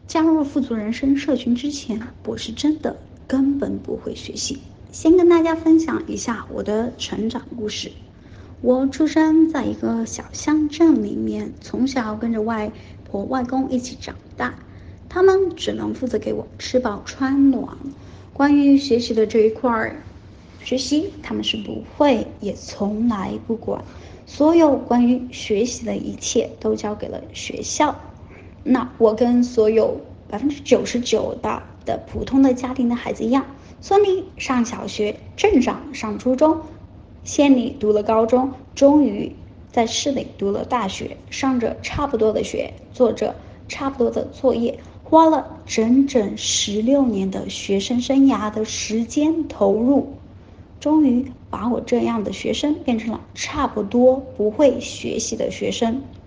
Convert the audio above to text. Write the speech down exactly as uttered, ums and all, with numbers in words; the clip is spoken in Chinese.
加入富足人生社群之前，我是真的根本不会学习。先跟大家分享一下我的成长故事。我出生在一个小乡镇里面，从小跟着外婆外公一起长大，他们只能负责给我吃饱穿暖。关于学习的这一块，学习他们是不会，也从来不管。所有关于学习的一切都交给了学校。那我跟所有百分之九十九的的普通的家庭的孩子一样，村里上小学，镇上上初中，县里读了高中，终于在市里读了大学，上着差不多的学，做着差不多的作业，花了整整十六年的学生生涯的时间投入，终于把我这样的学生变成了差不多不会学习的学生。